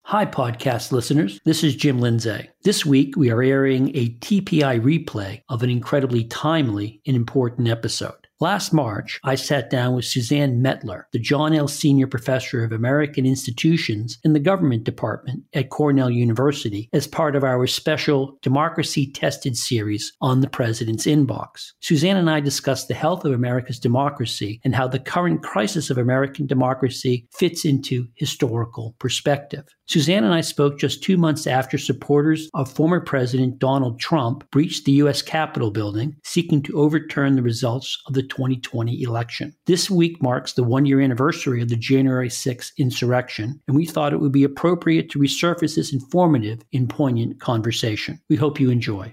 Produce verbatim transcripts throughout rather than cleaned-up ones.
Hi, podcast listeners. This is Jim Lindsay. This week, we are airing a T P I replay of an incredibly timely and important episode. Last March, I sat down with Suzanne Mettler, the John L. Senior Professor of American Institutions in the Government Department at Cornell University, as part of our special Democracy Tested series on the President's Inbox. Suzanne and I discussed the health of America's democracy and how the current crisis of American democracy fits into historical perspective. Suzanne and I spoke just two months after supporters of former President Donald Trump breached the U S Capitol building, seeking to overturn the results of the twenty twenty election. This week marks the one-year anniversary of the January sixth insurrection, and we thought it would be appropriate to resurface this informative and poignant conversation. We hope you enjoy.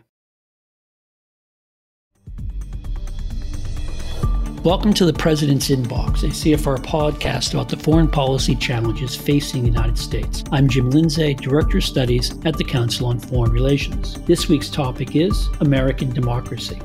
Welcome to the President's Inbox, a C F R podcast about the foreign policy challenges facing the United States. I'm Jim Lindsay, Director of Studies at the Council on Foreign Relations. This week's topic is American democracy.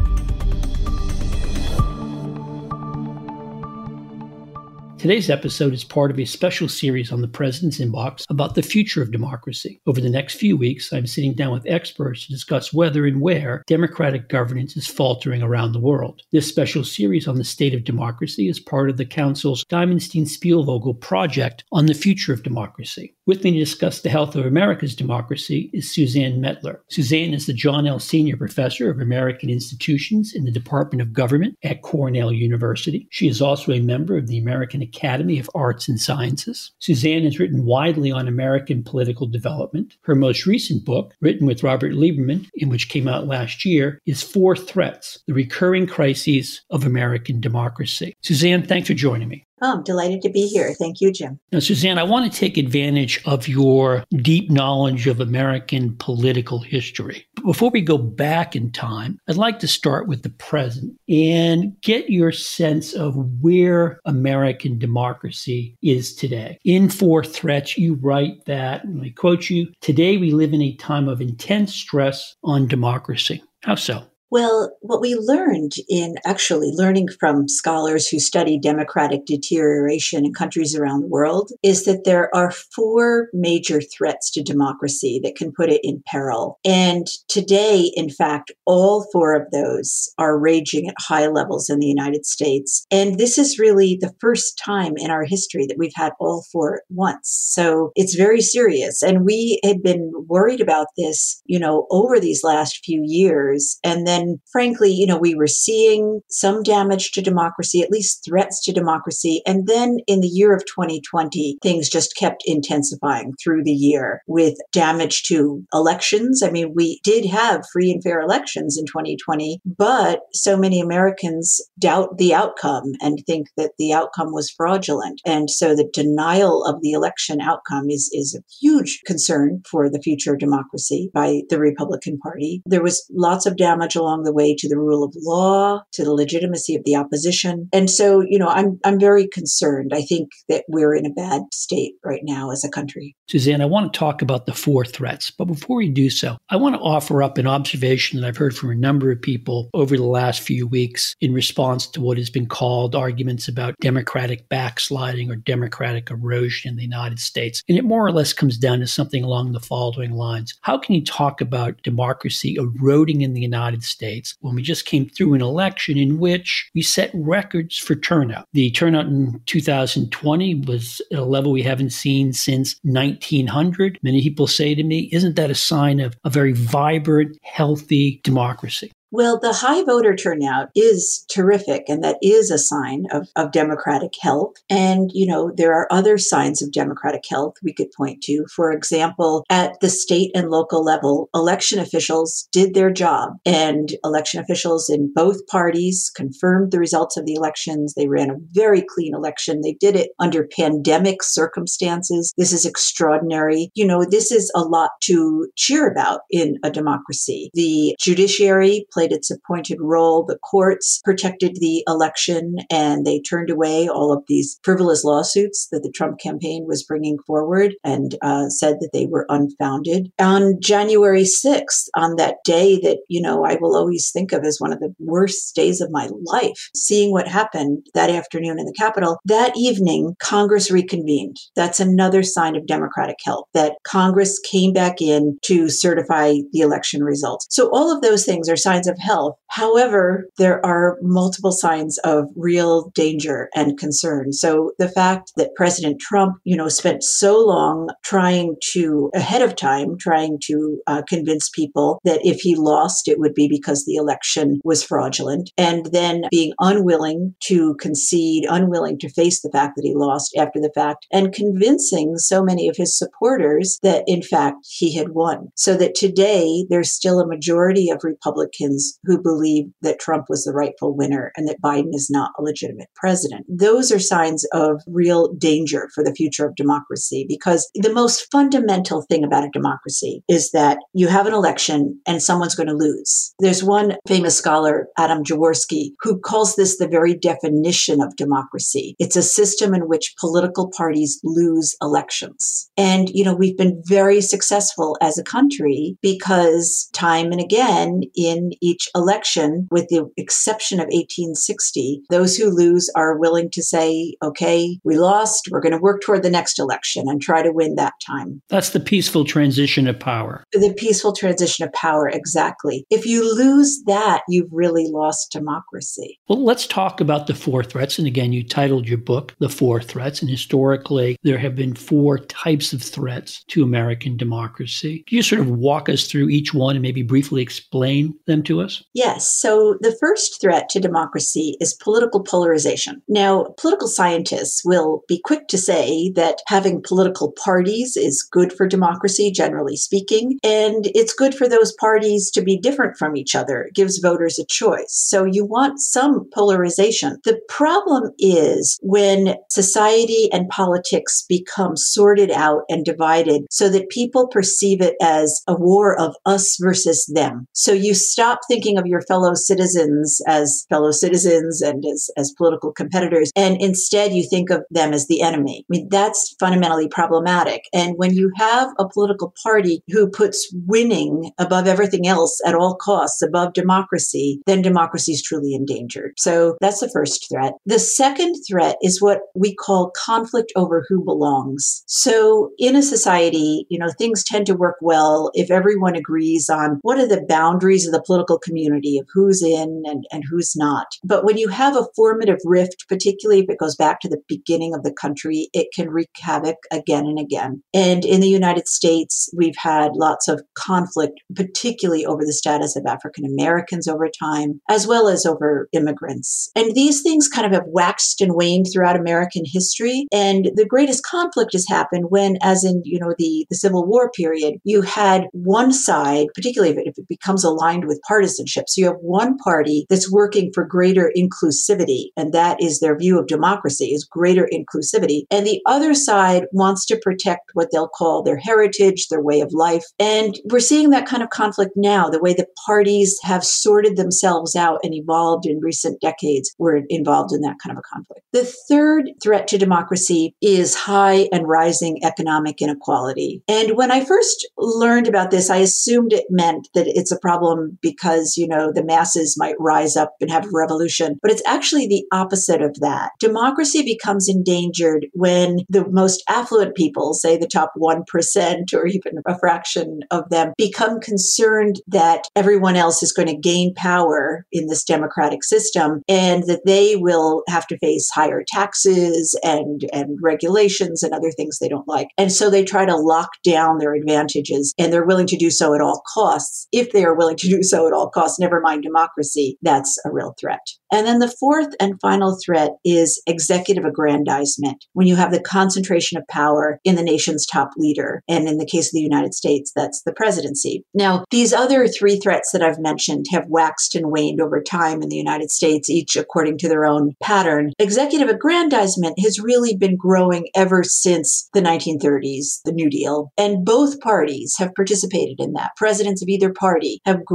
Today's episode is part of a special series on the President's Inbox about the future of democracy. Over the next few weeks, I'm sitting down with experts to discuss whether and where democratic governance is faltering around the world. This special series on the state of democracy is part of the Council's Diamonstein-Spielvogel project on the future of democracy. With me to discuss the health of America's democracy is Suzanne Mettler. Suzanne is the John L. Senior Professor of American Institutions in the Department of Government at Cornell University. She is also a member of the American Academy of Arts and Sciences. Suzanne has written widely on American political development. Her most recent book, written with Robert Lieberman, and which came out last year, is Four Threats: The Recurring Crises of American Democracy. Suzanne, thanks for joining me. Oh, I'm delighted to be here. Thank you, Jim. Now, Suzanne, I want to take advantage of your deep knowledge of American political history. But before we go back in time, I'd like to start with the present and get your sense of where American democracy is today. In Four Threats, you write that, and I quote you, "Today we live in a time of intense stress on democracy." How so? Well, what we learned in actually learning from scholars who study democratic deterioration in countries around the world is that there are four major threats to democracy that can put it in peril. And today, in fact, all four of those are raging at high levels in the United States. And this is really the first time in our history that we've had all four at once. So it's very serious. And we had been worried about this, you know, over these last few years. And then And frankly, you know, we were seeing some damage to democracy, at least threats to democracy. And then in the year of twenty twenty, things just kept intensifying through the year with damage to elections. I mean, we did have free and fair elections in twenty twenty, but so many Americans doubt the outcome and think that the outcome was fraudulent. And so the denial of the election outcome is, is a huge concern for the future of democracy by the Republican Party. There was lots of damage along the way to the rule of law, to the legitimacy of the opposition. And so, you know, I'm I'm very concerned. I think that we're in a bad state right now as a country. Suzanne, I want to talk about the four threats. But before we do so, I want to offer up an observation that I've heard from a number of people over the last few weeks in response to what has been called arguments about democratic backsliding or democratic erosion in the United States. And it more or less comes down to something along the following lines. How can you talk about democracy eroding in the United States when we just came through an election in which we set records for turnout? The turnout in two thousand twenty was at a level we haven't seen since nineteen hundred. Many people say to me, isn't that a sign of a very vibrant, healthy democracy? Well, the high voter turnout is terrific, and that is a sign of, of democratic health. And, you know, there are other signs of democratic health we could point to. For example, at the state and local level, election officials did their job, and election officials in both parties confirmed the results of the elections. They ran a very clean election. They did it under pandemic circumstances. This is extraordinary. You know, this is a lot to cheer about in a democracy. The judiciary played its appointed role. The courts protected the election, and they turned away all of these frivolous lawsuits that the Trump campaign was bringing forward and uh, said that they were unfounded. On January sixth, on that day that, you know, I will always think of as one of the worst days of my life, seeing what happened that afternoon in the Capitol, that evening, Congress reconvened. That's another sign of democratic health, that Congress came back in to certify the election results. So all of those things are signs of health. However, there are multiple signs of real danger and concern. So the fact that President Trump, you know, spent so long trying to, ahead of time, trying to uh, convince people that if he lost, it would be because the election was fraudulent, and then being unwilling to concede, unwilling to face the fact that he lost after the fact, and convincing so many of his supporters that, in fact, he had won. So that today, there's still a majority of Republicans who believe that Trump was the rightful winner and that Biden is not a legitimate president. Those are signs of real danger for the future of democracy, because the most fundamental thing about a democracy is that you have an election and someone's going to lose. There's one famous scholar, Adam Jaworski, who calls this the very definition of democracy. It's a system in which political parties lose elections. And, you know, we've been very successful as a country because time and again in each election, with the exception of eighteen sixty, those who lose are willing to say, okay, we lost, we're going to work toward the next election and try to win that time. That's the peaceful transition of power. The peaceful transition of power, exactly. If you lose that, you've really lost democracy. Well, let's talk about the four threats. And again, you titled your book, The Four Threats. And historically, there have been four types of threats to American democracy. Can you sort of walk us through each one and maybe briefly explain them to us? Yes. So the first threat to democracy is political polarization. Now, political scientists will be quick to say that having political parties is good for democracy, generally speaking, and it's good for those parties to be different from each other. It gives voters a choice. So you want some polarization. The problem is when society and politics become sorted out and divided so that people perceive it as a war of us versus them. So you stop thinking of your fellow citizens as fellow citizens and as, as political competitors, and instead you think of them as the enemy. I mean, that's fundamentally problematic. And when you have a political party who puts winning above everything else at all costs, above democracy, then democracy is truly endangered. So that's the first threat. The second threat is what we call conflict over who belongs. So in a society, you know, things tend to work well if everyone agrees on what are the boundaries of the political community of who's in and, and who's not. But when you have a formative rift, particularly if it goes back to the beginning of the country, it can wreak havoc again and again. And in the United States, we've had lots of conflict, particularly over the status of African Americans over time, as well as over immigrants. And these things kind of have waxed and waned throughout American history. And the greatest conflict has happened when, as in, you know, the, the Civil War period, you had one side, particularly if it, if it becomes aligned with partisanship. So you have one party that's working for greater inclusivity, and that is their view of democracy, is greater inclusivity. And the other side wants to protect what they'll call their heritage, their way of life. And we're seeing that kind of conflict now, the way the parties have sorted themselves out and evolved in recent decades. We're involved in that kind of a conflict. The third threat to democracy is high and rising economic inequality. And when I first learned about this, I assumed it meant that it's a problem because, you know, the masses might rise up and have a revolution. But it's actually the opposite of that. Democracy becomes endangered when the most affluent people, say the top one percent or even a fraction of them, become concerned that everyone else is going to gain power in this democratic system and that they will have to face higher taxes and, and regulations and other things they don't like. And so they try to lock down their advantages, and they're willing to do so at all costs. If they are willing to do so at all costs, never mind democracy, that's a real threat. And then the fourth and final threat is executive aggrandizement, when you have the concentration of power in the nation's top leader. And in the case of the United States, that's the presidency. Now, these other three threats that I've mentioned have waxed and waned over time in the United States, each according to their own pattern. Executive aggrandizement has really been growing ever since the nineteen thirties, the New Deal. And both parties have participated in that. Presidents of either party have grown the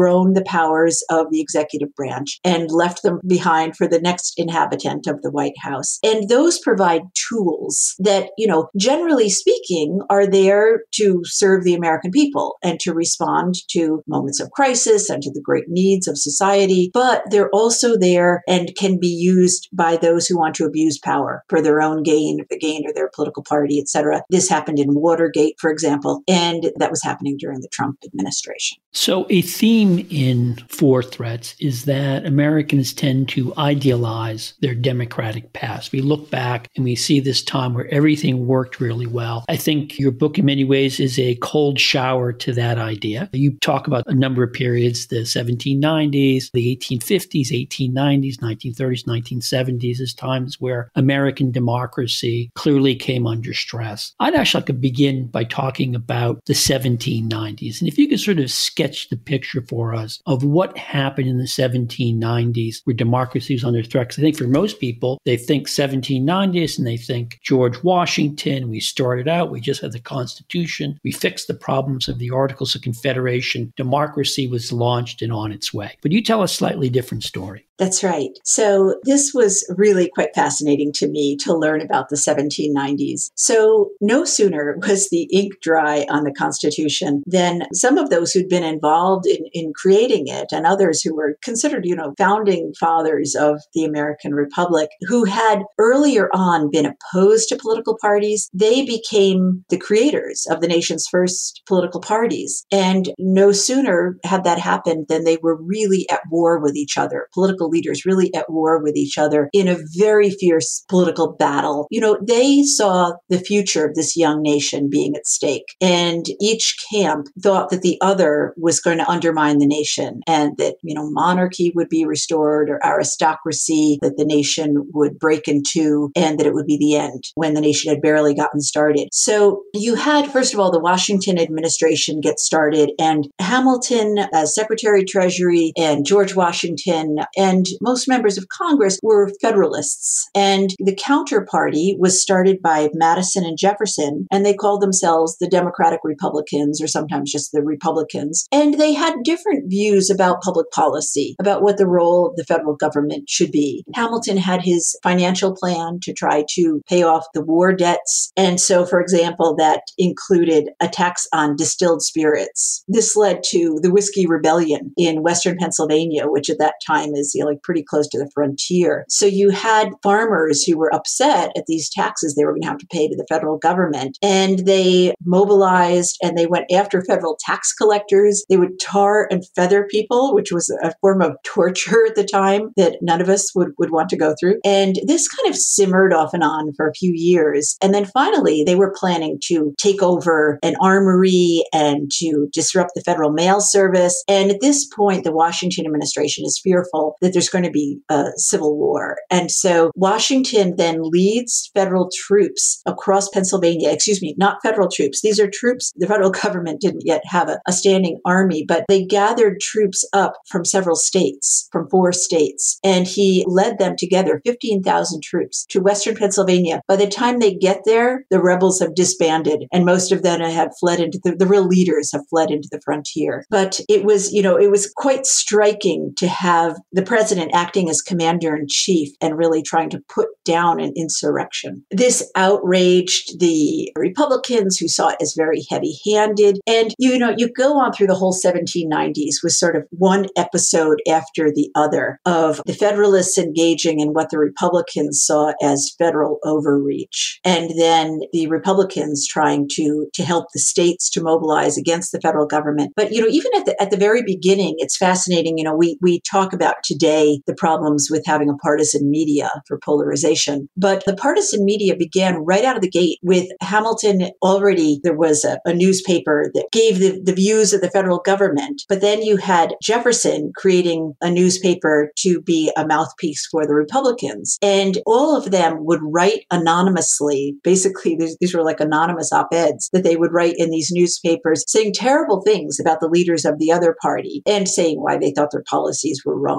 powers of the executive branch and left them behind for the next inhabitant of the White House. And those provide tools that, you know, generally speaking, are there to serve the American people and to respond to moments of crisis and to the great needs of society. But they're also there and can be used by those who want to abuse power for their own gain, the gain of their political party, et cetera. This happened in Watergate, for example, and that was happening during the Trump administration. So a theme in Four Threats is that Americans tend to idealize their democratic past. We look back and we see this time where everything worked really well. I think your book in many ways is a cold shower to that idea. You talk about a number of periods, the seventeen nineties, the eighteen fifties, eighteen nineties, nineteen thirties, nineteen seventies as times where American democracy clearly came under stress. I'd actually like to begin by talking about the seventeen nineties. And if you could sort of sketch the picture for us of what happened in the seventeen nineties where democracy was under threat. Because I think for most people, they think seventeen nineties and they think George Washington, we started out, we just had the Constitution, we fixed the problems of the Articles of Confederation, democracy was launched and on its way. But you tell a slightly different story. That's right. So this was really quite fascinating to me to learn about the seventeen nineties. So no sooner was the ink dry on the Constitution than some of those who'd been involved in, in creating it and others who were considered, you know, founding fathers of the American Republic, who had earlier on been opposed to political parties, they became the creators of the nation's first political parties. And no sooner had that happened than they were really at war with each other. Political leaders really at war with each other in a very fierce political battle. You know, they saw the future of this young nation being at stake. And each camp thought that the other was going to undermine the nation and that, you know, monarchy would be restored or aristocracy, that the nation would break in two and that it would be the end when the nation had barely gotten started. So you had, first of all, the Washington administration get started, and Hamilton as Secretary of Treasury and George Washington and most members of Congress were Federalists. And the counterparty was started by Madison and Jefferson, and they called themselves the Democratic Republicans, or sometimes just the Republicans. And they had different views about public policy, about what the role of the federal government should be. Hamilton had his financial plan to try to pay off the war debts. And so, for example, that included a tax on distilled spirits. This led to the Whiskey Rebellion in Western Pennsylvania, which at that time is, you know, like pretty close to the frontier. So you had farmers who were upset at these taxes they were going to have to pay to the federal government. And they mobilized and they went after federal tax collectors. They would tar and feather people, which was a form of torture at the time that none of us would, would want to go through. And this kind of simmered off and on for a few years. And then finally, they were planning to take over an armory and to disrupt the federal mail service. And at this point, the Washington administration is fearful that there's going to be a civil war. And so Washington then leads federal troops across Pennsylvania, excuse me, not federal troops. These are troops. The federal government didn't yet have a, a standing army, but they gathered troops up from several states, from four states. And he led them together, fifteen thousand troops, to Western Pennsylvania. By the time they get there, the rebels have disbanded and most of them have fled into the, the real leaders have fled into the frontier. But it was, you know, it was quite striking to have the president acting as commander in chief and really trying to put down an insurrection. This outraged the Republicans who saw it as very heavy-handed. And, you know, you go on through the whole seventeen nineties with sort of one episode after the other of the Federalists engaging in what the Republicans saw as federal overreach. And then the Republicans trying to, to help the states to mobilize against the federal government. But, you know, even at the, at the very beginning, it's fascinating. You know, we, we talk about today the problems with having a partisan media for polarization. But the partisan media began right out of the gate with Hamilton. Already there was a, a newspaper that gave the, the views of the federal government. But then you had Jefferson creating a newspaper to be a mouthpiece for the Republicans. And all of them would write anonymously. Basically, these were like anonymous op-eds that they would write in these newspapers saying terrible things about the leaders of the other party and saying why they thought their policies were wrong. And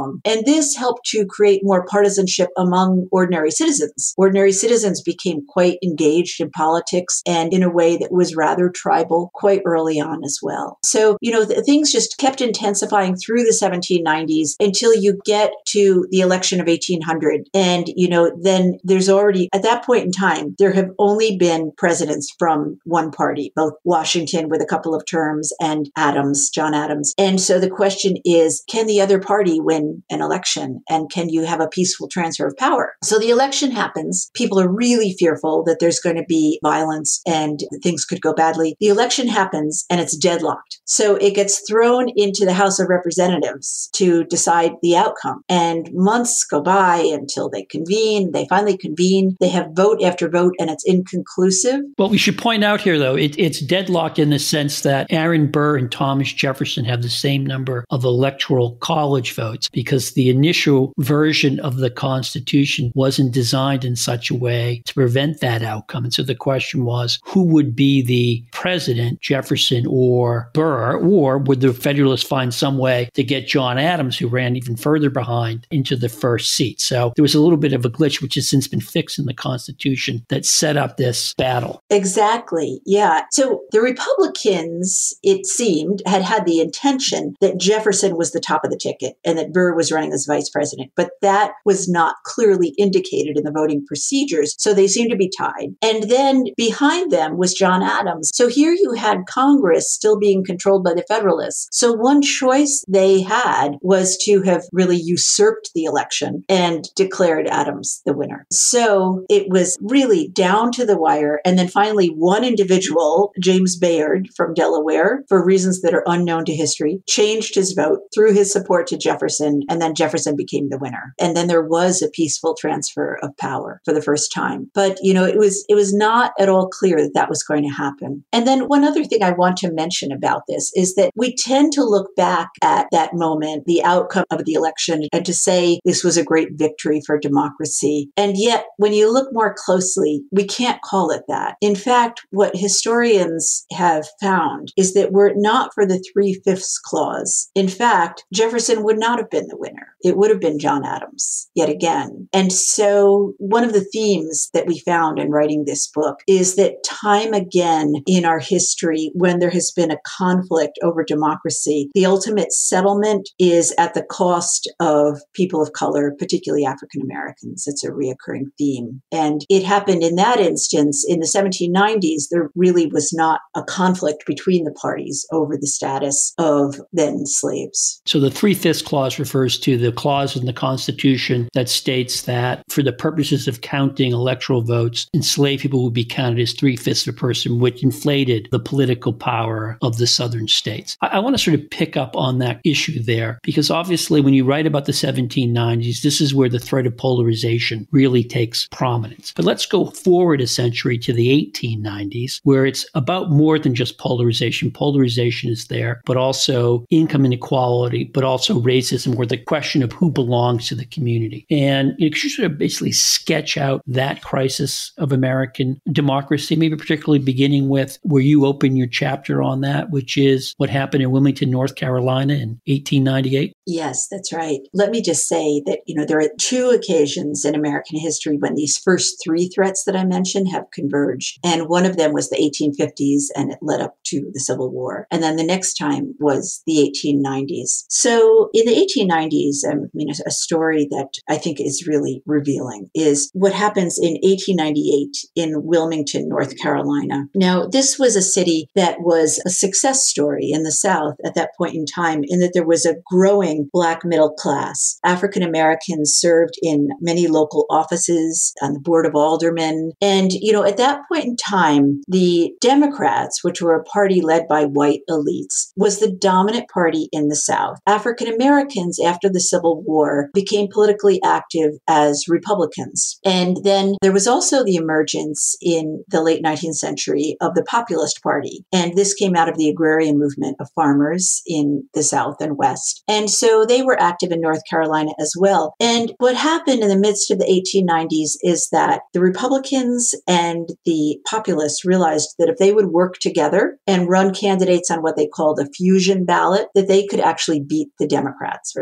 And this helped to create more partisanship among ordinary citizens. Ordinary citizens became quite engaged in politics and in a way that was rather tribal quite early on as well. So, you know, th- things just kept intensifying through the seventeen nineties until you get to the election of eighteen hundred. And, you know, then there's already, at that point in time, there have only been presidents from one party, both Washington with a couple of terms and Adams, John Adams. And so the question is, can the other party win an election? And can you have a peaceful transfer of power? So the election happens. People are really fearful that there's going to be violence and things could go badly. The election happens and it's deadlocked. So it gets thrown into the House of Representatives to decide the outcome. And months go by until they convene. They finally convene. They have vote after vote and it's inconclusive. Well, we should point out here, though, it, it's deadlocked in the sense that Aaron Burr and Thomas Jefferson have the same number of electoral college votes because the initial version of the Constitution wasn't designed in such a way to prevent that outcome. And so the question was, who would be the president, Jefferson or Burr, or would the Federalists find some way to get John Adams, who ran even further behind, into the first seat? So there was a little bit of a glitch, which has since been fixed in the Constitution, that set up this battle. Exactly. Yeah. So the Republicans, it seemed, had had the intention that Jefferson was the top of the ticket and that Burr was running as vice president. But that was not clearly indicated in the voting procedures. So they seemed to be tied. And then behind them was John Adams. So here you had Congress still being controlled by the Federalists. So one choice they had was to have really usurped the election and declared Adams the winner. So it was really down to the wire. And then finally, one individual, James Bayard from Delaware, for reasons that are unknown to history, changed his vote, threw his support to Jefferson, and then Jefferson became the winner. And then there was a peaceful transfer of power for the first time. But, you know, it was it was not at all clear that that was going to happen. And then one other thing I want to mention about this is that we tend to look back at that moment, the outcome of the election, and to say this was a great victory for democracy. And yet, when you look more closely, we can't call it that. In fact, what historians have found is that were it not for the three-fifths clause, in fact, Jefferson would not have been the winner. It would have been John Adams, yet again. And so one of the themes that we found in writing this book is that time again in our history, when there has been a conflict over democracy, the ultimate settlement is at the cost of people of color, particularly African Americans. It's a reoccurring theme. And it happened in that instance in the seventeen nineties. There really was not a conflict between the parties over the status of then slaves. So the three-fifths clause refers to the clause in the Constitution that states that for the purposes of counting electoral votes, enslaved people would be counted as three-fifths of a person, which inflated the political power of the southern states. I, I want to sort of pick up on that issue there, because obviously when you write about the seventeen nineties, this is where the threat of polarization really takes prominence. But let's go forward a century to the eighteen nineties, where it's about more than just polarization. Polarization is there, but also income inequality, but also racism, where the question of who belongs to the community. And you should sort of basically sketch out that crisis of American democracy, maybe particularly beginning with where you open your chapter on that, which is what happened in Wilmington, North Carolina in eighteen ninety-eight. Yes, that's right. Let me just say that, you know, there are two occasions in American history when these first three threats that I mentioned have converged. And one of them was the eighteen fifties, and it led up to the Civil War. And then the next time was the eighteen nineties. So in the eighteen nineties, I mean, a story that I think is really revealing is what happens in eighteen ninety-eight in Wilmington, North Carolina. Now, this was a city that was a success story in the South at that point in time, in that there was a growing Black middle class. African Americans served in many local offices on the Board of Aldermen. And, you know, at that point in time, the Democrats, which were a party led by white elites, was the dominant party in the South. African Americans, after the Civil War, became politically active as Republicans. And then there was also the emergence in the late nineteenth century of the Populist Party. And this came out of the agrarian movement of farmers in the South and West. And so they were active in North Carolina as well. And what happened in the midst of the eighteen nineties is that the Republicans and the Populists realized that if they would work together and run candidates on what they called a fusion ballot, that they could actually beat the Democrats, or they stood a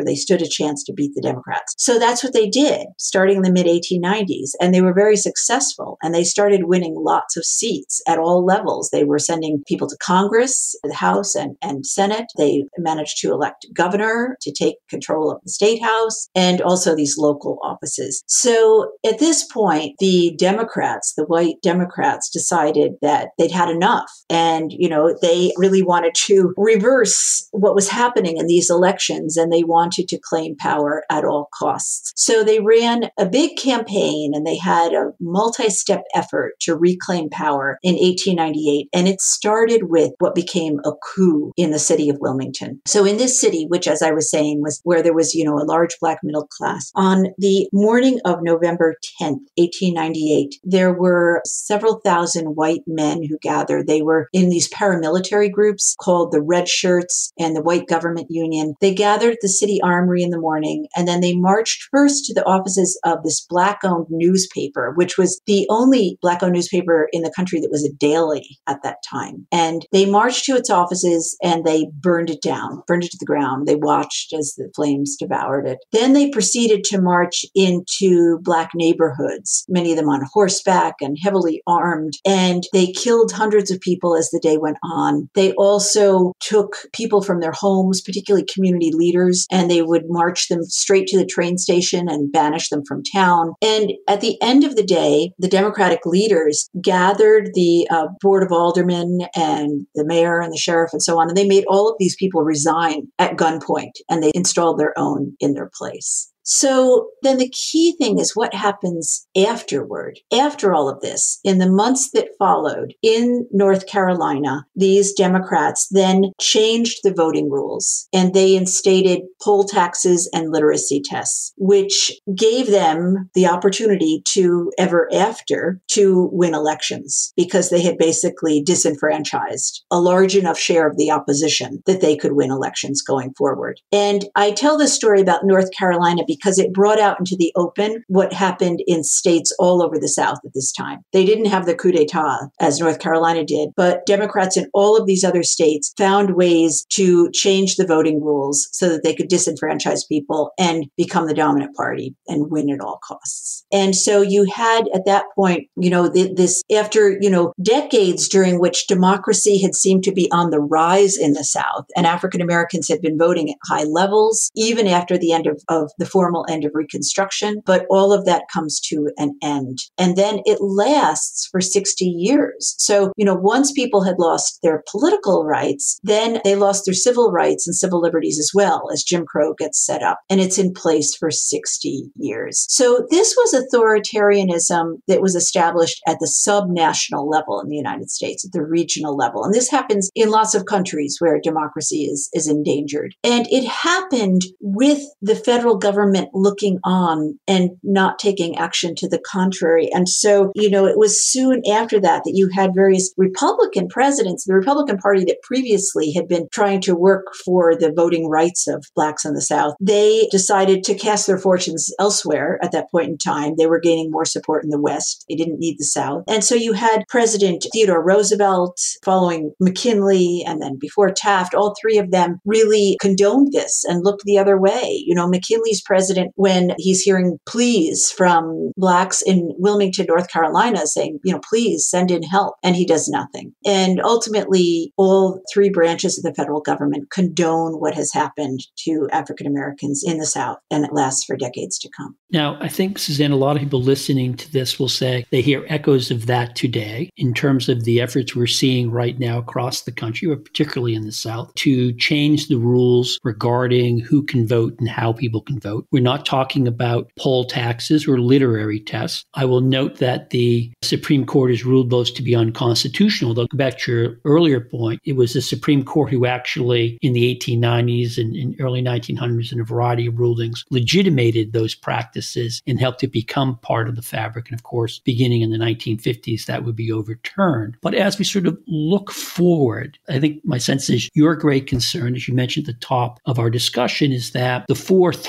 chance to beat the Democrats. So that's what they did starting in the mid eighteen nineties. And they were very successful. And they started winning lots of seats at all levels. They were sending people to Congress, the House and, and Senate. They managed to elect a governor to take control of the state house and also these local offices. So at this point, the Democrats, the white Democrats, decided that they'd had enough. And, you know, they really wanted to reverse what was happening in these elections, and they wanted to claim power at all costs. So they ran a big campaign, and they had a multi-step effort to reclaim power in eighteen ninety-eight. And it started with what became a coup in the city of Wilmington. So in this city, which, as I was saying, was where there was, you know, a large Black middle class, on the morning of November tenth, eighteen ninety-eight, there were several thousand white men who gathered. They were in these paramilitary groups called the Red Shirts and the White Government Union. They gathered at the city armory in the morning, and then they marched first to the offices of this Black-owned newspaper, which was the only Black-owned newspaper in the country that was a daily at that time. And they marched to its offices and they burned it down, burned it to the ground. They watched as the flames devoured it. Then they proceeded to march into Black neighborhoods, many of them on horseback and heavily armed, and they killed hundreds of people as the day went on. They also took people from their homes, particularly community leaders, and they would march them straight to the train station and banish them from town. And at the end of the day, the Democratic leaders gathered the uh, Board of Aldermen and the mayor and the sheriff and so on, and they made all of these people resign at gunpoint, and they installed their own in their place. So then the key thing is what happens afterward. After all of this, in the months that followed in North Carolina, these Democrats then changed the voting rules, and they instated poll taxes and literacy tests, which gave them the opportunity to ever after to win elections, because they had basically disenfranchised a large enough share of the opposition that they could win elections going forward. And I tell this story about North Carolina because because it brought out into the open what happened in states all over the South at this time. They didn't have the coup d'etat as North Carolina did, but Democrats in all of these other states found ways to change the voting rules so that they could disenfranchise people and become the dominant party and win at all costs. And so you had at that point, you know, this after, you know, decades during which democracy had seemed to be on the rise in the South, and African Americans had been voting at high levels, even after the end of, of the formal end of Reconstruction, but all of that comes to an end. And then it lasts for sixty years. So, you know, once people had lost their political rights, then they lost their civil rights and civil liberties as well, as Jim Crow gets set up. And it's in place for sixty years. So this was authoritarianism that was established at the subnational level in the United States, at the regional level. And this happens in lots of countries where democracy is, is endangered. And it happened with the federal government looking on and not taking action to the contrary. And so, you know, it was soon after that that you had various Republican presidents, the Republican Party that previously had been trying to work for the voting rights of Blacks in the South. They decided to cast their fortunes elsewhere at that point in time. They were gaining more support in the West. They didn't need the South. And so you had President Theodore Roosevelt following McKinley, and then before Taft, all three of them really condoned this and looked the other way. You know, McKinley's president, when he's hearing pleas from Blacks in Wilmington, North Carolina, saying, you know, please send in help. And he does nothing. And ultimately, all three branches of the federal government condone what has happened to African Americans in the South. And it lasts for decades to come. Now, I think, Suzanne, a lot of people listening to this will say they hear echoes of that today in terms of the efforts we're seeing right now across the country, but particularly in the South, to change the rules regarding who can vote and how people can vote. We're not talking about poll taxes or literary tests. I will note that the Supreme Court has ruled those to be unconstitutional. Though, back to your earlier point, it was the Supreme Court who actually, in the eighteen nineties and in early nineteen hundreds, in a variety of rulings, legitimated those practices and helped it become part of the fabric. And of course, beginning in the nineteen fifties, that would be overturned. But as we sort of look forward, I think my sense is your great concern, as you mentioned at the top of our discussion, is that the four threats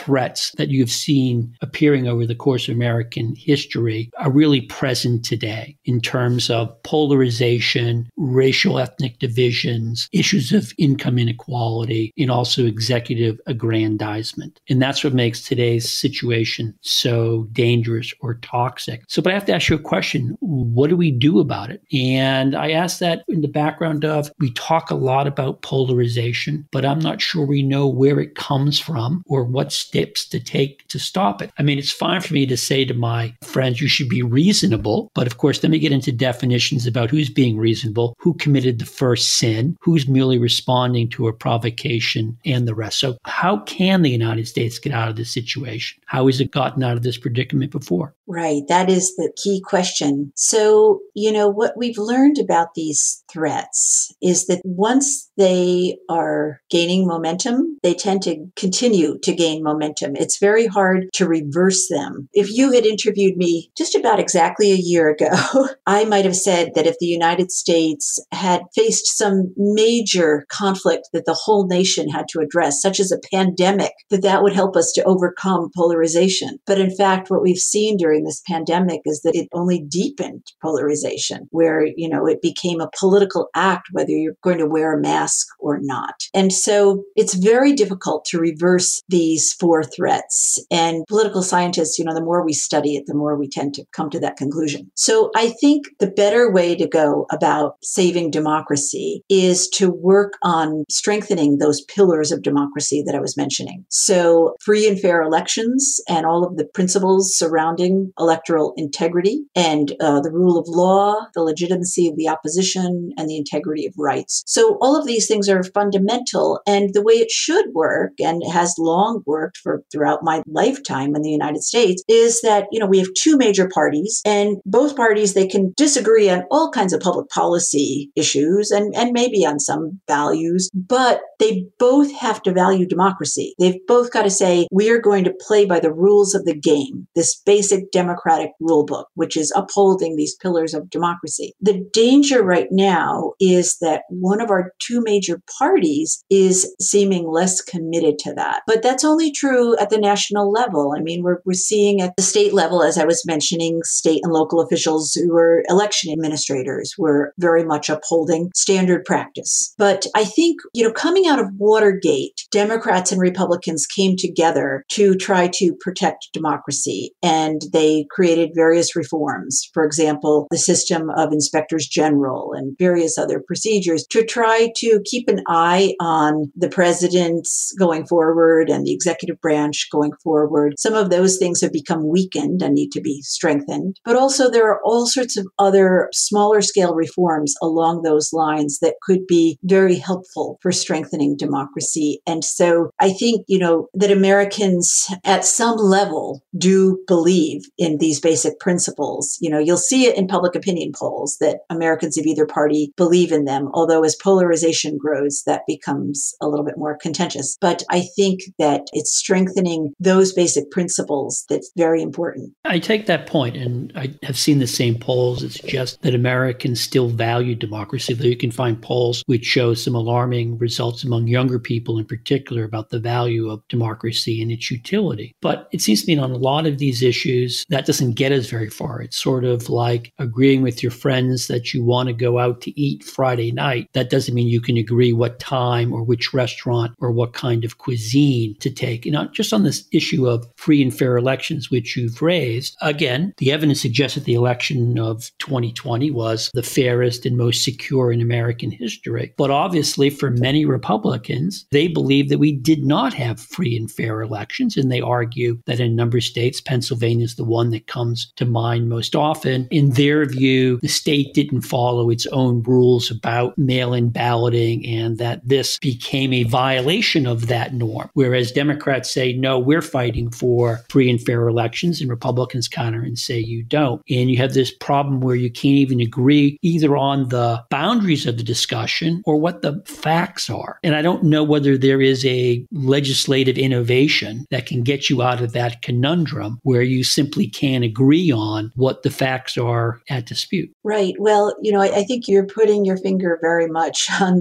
threats that you've seen appearing over the course of American history are really present today in terms of polarization, racial ethnic divisions, issues of income inequality, and also executive aggrandizement. And that's what makes today's situation so dangerous or toxic. So, but I have to ask you a question. What do we do about it? And I ask that in the background of, we talk a lot about polarization, but I'm not sure we know where it comes from or what steps to take to stop it. I mean, it's fine for me to say to my friends, you should be reasonable. But of course, then we get into definitions about who's being reasonable, who committed the first sin, who's merely responding to a provocation, and the rest. So how can the United States get out of this situation? How has it gotten out of this predicament before? Right. That is the key question. So, you know, what we've learned about these threats is that once they are gaining momentum, they tend to continue to gain momentum. It's very hard to reverse them. If you had interviewed me just about exactly a year ago, I might have said that if the United States had faced some major conflict that the whole nation had to address, such as a pandemic, that that would help us to overcome polarization. But in fact, what we've seen during this pandemic is that it only deepened polarization, where, you know, it became a political act whether you're going to wear a mask or not. And so it's very difficult to reverse these four threats. And political scientists, you know, the more we study it, the more we tend to come to that conclusion. So I think the better way to go about saving democracy is to work on strengthening those pillars of democracy that I was mentioning. So free and fair elections and all of the principles surrounding electoral integrity and uh, the rule of law, the legitimacy of the opposition, and the integrity of rights. So all of these things are fundamental. And the way it should work, and has long worked for throughout my lifetime in the United States, is that, you know, we have two major parties, and both parties, they can disagree on all kinds of public policy issues and, and maybe on some values, but they both have to value democracy. They've both got to say, we are going to play by the rules of the game, this basic democratic rule book, which is upholding these pillars of democracy. The danger right now is that one of our two major parties is seeming less committed to that. But that's only true at the national level. I mean, we're, we're seeing at the state level, as I was mentioning, state and local officials who are election administrators were very much upholding standard practice. But I think, you know, coming out of Watergate, Democrats and Republicans came together to try to protect democracy, and they created various reforms. For example, the system of inspectors general and various other procedures to try to keep an eye on the presidents going forward and the executive branch going forward. Some of those things have become weakened and need to be strengthened. But also there are all sorts of other smaller scale reforms along those lines that could be very helpful for strengthening democracy. And so I think, you know, that Americans at some level do believe in these basic principles. You know, you'll see it in public opinion polls that Americans of either party believe in them, although as polarization grows, that becomes a little bit more contentious. But I think that it's strengthening those basic principles that's very important. I take that point, and I have seen the same polls that suggest that Americans still value democracy, though you can find polls which show some alarming results among younger people in particular about the value of democracy and its utility. But it seems to me on a lot of these issues, that doesn't get us very far. It's sort of like agreeing with your friends that you want to go out to eat Friday night. That doesn't mean you can agree what time or which restaurant or what kind of cuisine to take. You know, just on this issue of free and fair elections, which you've raised, again, the evidence suggests that the election of twenty twenty was the fairest and most secure in American history. But obviously, for many Republicans, they believe that we did not have free and fair elections, and they argue that in a number of states, Pennsylvania is the one that comes to mind most often. In their view, the state didn't follow its own rules about mail-in balloting, and that this became a violation of that norm. Whereas Democrats say, no, we're fighting for free and fair elections, and Republicans counter and say you don't. And you have this problem where you can't even agree either on the boundaries of the discussion or what the facts are. And I don't know whether there is a legislative innovation that can get you out of that conundrum where you simply can't agree on what the facts are at dispute. Right. Well, you know, I, I think you're putting your finger very much on the, the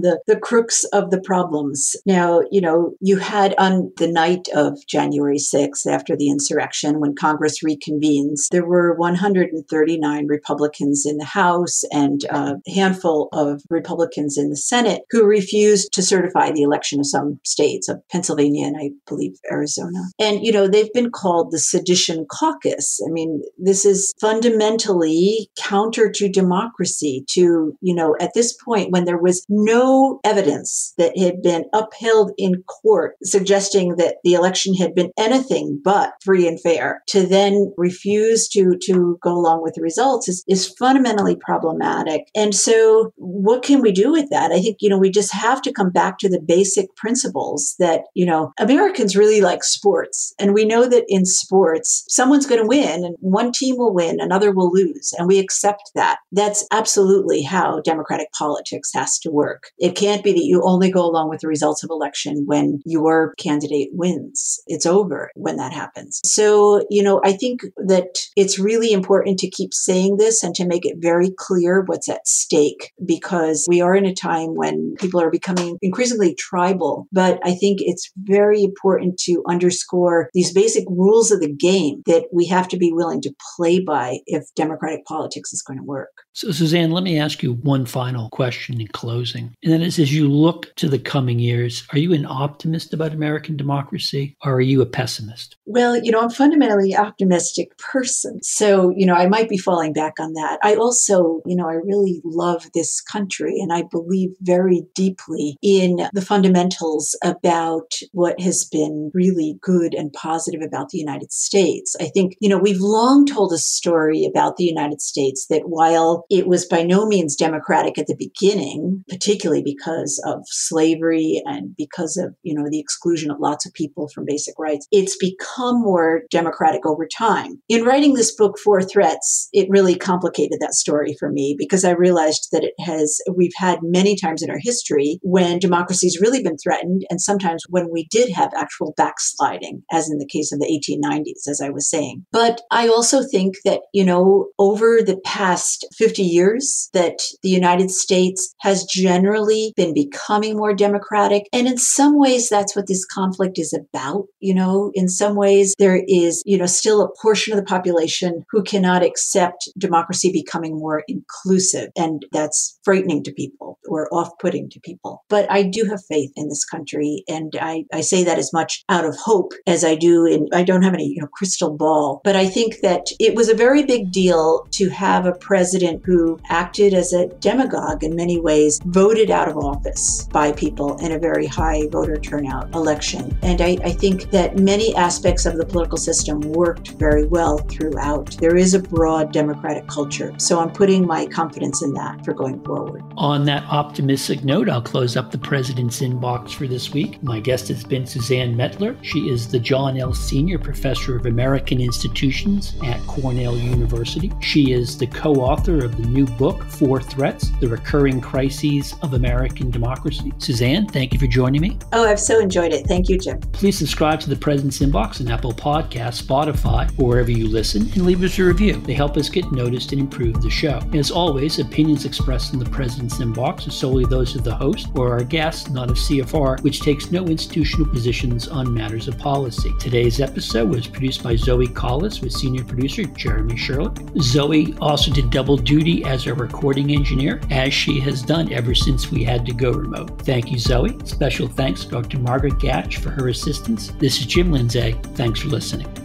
crux of the problems. Now, you know, you had on the night of January sixth, after the insurrection, when Congress reconvenes, there were one hundred thirty-nine Republicans in the House and a handful of Republicans in the Senate who refused to certify the election of some states, of Pennsylvania and I believe Arizona. And, you know, they've been called the Sedition Caucus. I mean, this is fundamentally counter to democracy, to, you know, at this point when there was no evidence that had been upheld in court suggesting that the election had been anything but free and fair, to then refuse to, to go along with the results is, is fundamentally problematic. And so what can we do with that? I think, you know, we just have to come back to the basic principles that, you know, Americans really like sports. And we know that in sports, someone's going to win and one team will win, another will lose. And we accept that. That's absolutely how democratic politics has to work. It can't be that you only go along with the results of election when your candidate wins. It's over when that happens. So, you know, I think that it's really important to keep saying this and to make it very clear what's at stake, because we are in a time when people are becoming increasingly tribal. But I think it's very important to underscore these basic rules of the game that we have to be willing to play by if democratic politics is going to work. So, Suzanne, let me ask you one final question in closing. And that is, as you look to the coming years, are you an optimist about American democracy, or are you a pessimist? Well, you know, I'm fundamentally an optimistic person. So, you know, I might be falling back on that. I also, you know, I really love this country, and I believe very deeply in the fundamentals about what has been really good and positive about the United States. I think, you know, we've long told a story about the United States that while it was by no means democratic at the beginning, particularly because of slavery and because of, you know, the exclusion of lots of people from basic rights, it's become more democratic over time. In writing this book, Four Threats, it really complicated that story for me, because I realized that it has, we've had many times in our history when democracy's really been threatened, and sometimes when we did have actual backsliding, as in the case of the eighteen nineties, as I was saying. But I also think that, you know, over the past fifty years, that the United States has generally been becoming more democratic. And in some ways, that's what this conflict is about. You know, in some ways, there is, you know, still a portion of the population who cannot accept democracy becoming more inclusive. And that's frightening to people or off-putting to people. But I do have faith in this country. And I, I say that as much out of hope as I do in, I don't have any, you know, crystal ball. But I think that it was a very big deal to have a president who acted as a demagogue in many ways, voted out of office by people in a very high voter turnout election. And I, I think that many aspects of the political system worked very well throughout. There is a broad democratic culture. So I'm putting my confidence in that for going forward. On that optimistic note, I'll close up the President's Inbox for this week. My guest has been Suzanne Mettler. She is the John L. Senior Professor of American Institutions at Cornell University. She is the co-author of the new book, Four Threats, The Recurring Crises of American Democracy. Suzanne, thank you for joining me. Oh, I've so enjoyed it. Thank you, Jim. Please subscribe to the President's Inbox on Apple Podcasts, Spotify, or wherever you listen, and leave us a review. They help us get noticed and improve the show. As always, opinions expressed in the President's Inbox are solely those of the host or our guests, not of C F R, which takes no institutional positions on matters of policy. Today's episode was produced by Zoe Collis with senior producer Jeremy Sherlock. Zoe also did double duty as a recording engineer, as she has done ever since we had to go remote. Thank you, Zoe. Special thanks to Doctor Margaret Gatch for her assistance. This is Jim Lindsay. Thanks for listening.